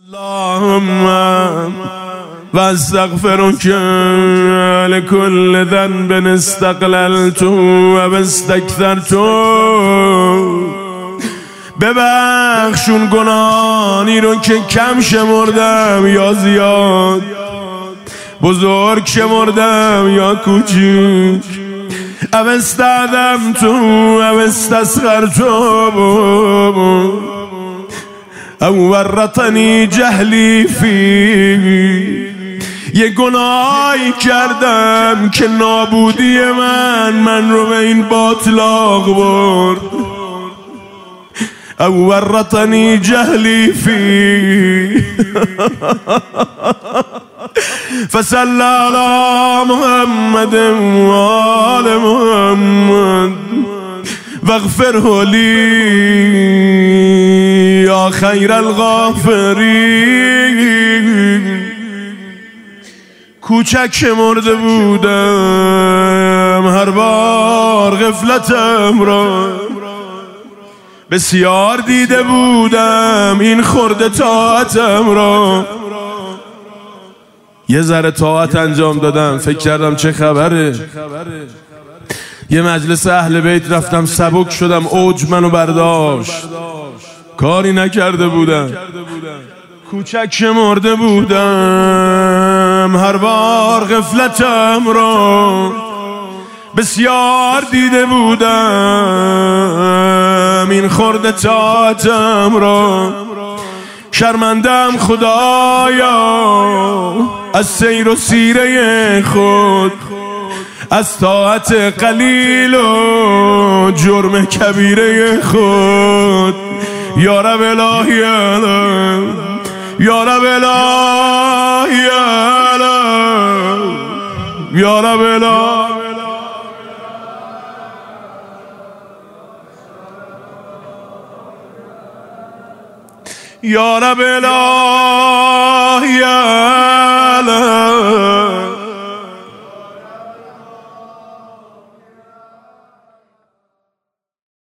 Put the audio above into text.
اللهم واستغفرك لكل ذنب استقللت و استكثرت. ببخشون گناهانی رو که کم شمردم یا زیاد، بزرگ شمردم یا کوچیک. او استعظمت و استسخرت او ورطنی جهلی فی. یه گناهی کردم که نابودی من رو به این باطلاق برد. او ورطنی جهلی فی. فصل علی محمد و آل محمد واغفره لی یا خیر الغافرین. کوچک مرده بودم هر بار غفلتم را، بسیار دیده بودم این خرده طاعتم را. یه ذره طاعت انجام دادم، فکر کردم چه خبره. یه مجلس اهل بیت رفتم، سبک شدم، اوج منو برداشت. کاری نکرده بودم، کوچک مرده بودم هر بار غفلتم را، بسیار دیده بودم این خرده طاعتم را. شرمندم خدایا از سیر و سیره خود، از طاعت قلیل و جرم کبیره خود. یا رب الهی علم، یا رب الهی علم، یا رب الهی. یا رب الهی علم